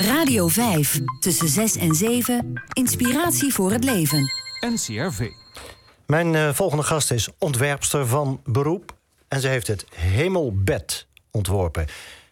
Radio 5. Tussen 6 en 7. Inspiratie voor het leven. NCRV. Mijn volgende gast is ontwerpster van beroep. En ze heeft het hemelbed ontworpen.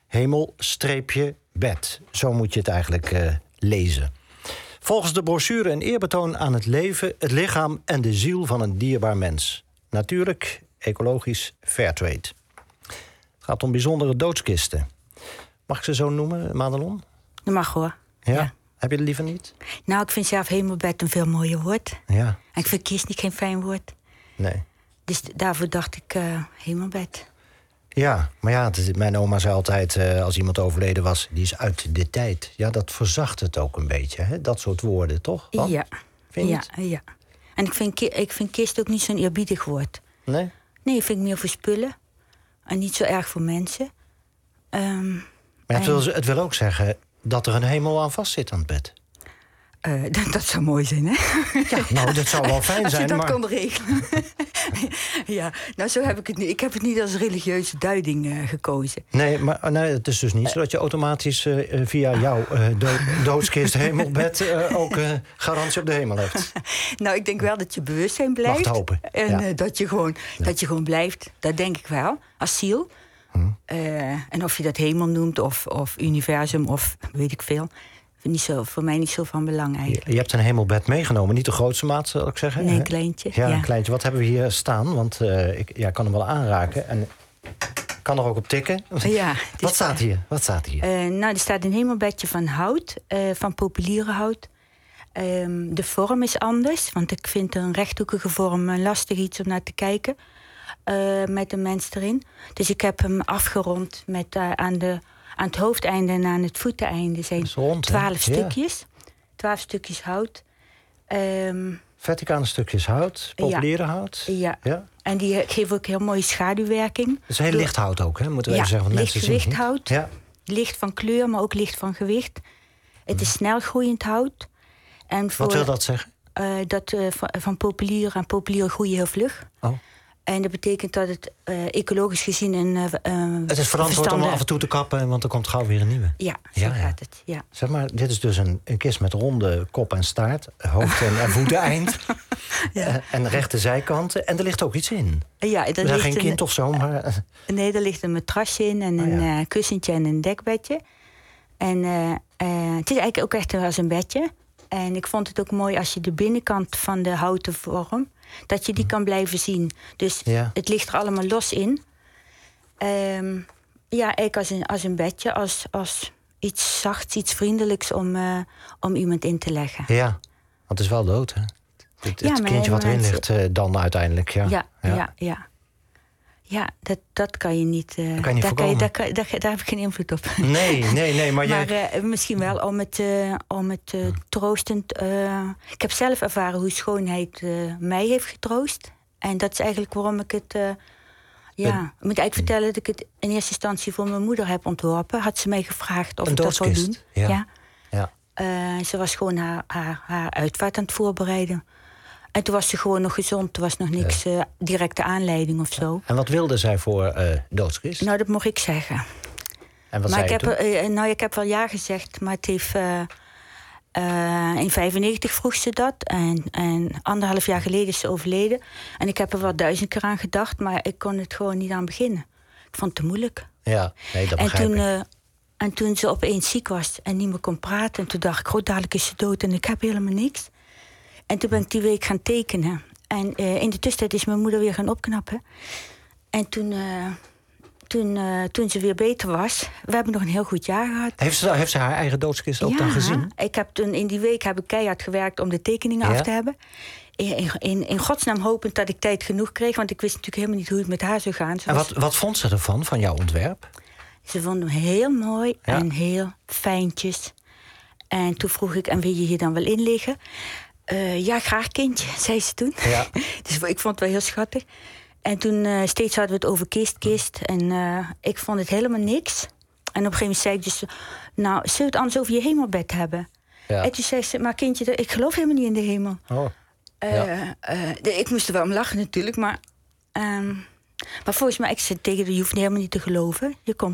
Hemel-bed. Zo moet je het eigenlijk lezen. Volgens de brochure een eerbetoon aan het leven, het lichaam en de ziel van een dierbaar mens. Natuurlijk, ecologisch, fairtrade. Het gaat om bijzondere doodskisten. Mag ik ze zo noemen, Madelon? Dat mag hoor. Ja? Heb je het liever niet? Nou, ik vind zelf hemelbed een veel mooier woord. Ja. En ik vind kist niet geen fijn woord. Nee. Dus daarvoor dacht ik hemelbed. Ja, maar ja, mijn oma zei altijd, als iemand overleden was, die is uit de tijd. Ja, dat verzacht het ook een beetje, hè? Dat soort woorden, toch? Want, ja. Vind je het? Ja. En ik vind kist ook niet zo'n eerbiedig woord. Nee? Nee, ik vind meer voor spullen. En niet zo erg voor mensen. Maar het wil ook zeggen dat er een hemel aan vast zit aan het bed. Dat zou mooi zijn, hè? Ja, nou, dat zou wel fijn zijn, als je dat maar... kon regelen. Ja, nou, zo heb ik het niet. Ik heb het niet als religieuze duiding gekozen. Nee, maar het is dus niet zo dat je automatisch via jouw doodskist hemelbed ook garantie op de hemel hebt. Nou, ik denk wel dat je bewustzijn blijft. Mag hopen. En dat je gewoon blijft. Dat denk ik wel, als ziel. En of je dat hemel noemt of universum of weet ik veel. Voor mij niet zo van belang eigenlijk. Je hebt een hemelbed meegenomen. Niet de grootste maat, zal ik zeggen. Nee, een kleintje. Ja, een kleintje. Wat hebben we hier staan? Want ik kan hem wel aanraken. En ik kan er ook op tikken. Ja, Wat staat hier? Nou, er staat een hemelbedje van hout. Van populierenhout. De vorm is anders. Want ik vind een rechthoekige vorm lastig iets om naar te kijken. Met een mens erin. Dus ik heb hem afgerond met aan het hoofdeinde en aan het voeteneinde zijn 12 stukjes. 12 stukjes hout. Verticale stukjes hout, populierenhout. Ja. En die geven ook heel mooie schaduwwerking. Het is heel licht hout ook, hè? Moeten we even zeggen. Licht gewichthout. Ja. Licht van kleur, maar ook licht van gewicht. Het is snel groeiend hout. En wat wil dat zeggen? Van populieren aan populieren groeien heel vlug. Oh. En dat betekent dat het ecologisch gezien het is verantwoord om af en toe te kappen, want er komt gauw weer een nieuwe. Ja, zo gaat het. Ja. Zeg maar, dit is dus een kist met ronde kop en staart, hoofd- en voeteneind. En rechte zijkanten. En er ligt ook iets in. Ja, er ligt geen kind of zo, maar... Nee, er ligt een matrasje in en een kussentje en een dekbedje. En het is eigenlijk ook echt als een bedje. En ik vond het ook mooi als je de binnenkant van de houten vorm, dat je die kan blijven zien. Dus het ligt er allemaal los in. Eigenlijk als een bedje, als iets zachts, iets vriendelijks om iemand in te leggen. Ja, want het is wel dood, hè? Het kindje wat erin ligt dan uiteindelijk, Ja, dat kan je niet. Kan je niet voorkomen. Daar heb ik geen invloed op. Nee, maar misschien wel om het troostend. Ik heb zelf ervaren hoe schoonheid mij heeft getroost. En dat is eigenlijk waarom ik het. Ik moet eigenlijk vertellen dat ik het in eerste instantie voor mijn moeder heb ontworpen. Had ze mij gevraagd of ik dat zou doen. Ja. Ze was gewoon haar uitvaart aan het voorbereiden. En toen was ze gewoon nog gezond. Toen was nog niks directe aanleiding of zo. En wat wilde zij voor doodskist? Nou, dat mocht ik zeggen. En wat zei je ik heb wel ja gezegd, maar het heeft... in 1995 vroeg ze dat. En 1,5 jaar geleden is ze overleden. En ik heb er wel 1000 keer aan gedacht, maar ik kon het gewoon niet aan beginnen. Ik vond het te moeilijk. Ja, nee, dat begrijp ik. En toen ze opeens ziek was en niet meer kon praten... en toen dacht ik, dadelijk is ze dood en ik heb helemaal niks. En toen ben ik die week gaan tekenen. En in de tussentijd is mijn moeder weer gaan opknappen. En toen ze weer beter was... We hebben nog een heel goed jaar gehad. Heeft ze haar eigen doodskist ook dan gezien? In die week heb ik keihard gewerkt om de tekeningen af te hebben. In godsnaam hopend dat ik tijd genoeg kreeg... want ik wist natuurlijk helemaal niet hoe het met haar zou gaan. En wat vond ze ervan, van jouw ontwerp? Ze vond hem heel mooi en heel fijntjes. En toen vroeg ik, en wil je hier dan wel in liggen? Ja, graag kindje, zei ze toen. Ja. Dus ik vond het wel heel schattig. En toen steeds hadden we het over kist. En ik vond het helemaal niks. En op een gegeven moment zei ik dus... Nou, zullen we het anders over je hemelbed hebben? Ja. En toen zei ze, maar kindje, ik geloof helemaal niet in de hemel. Oh. Ik moest er wel om lachen natuurlijk, maar volgens mij, ik zei tegen haar, je hoeft helemaal niet te geloven.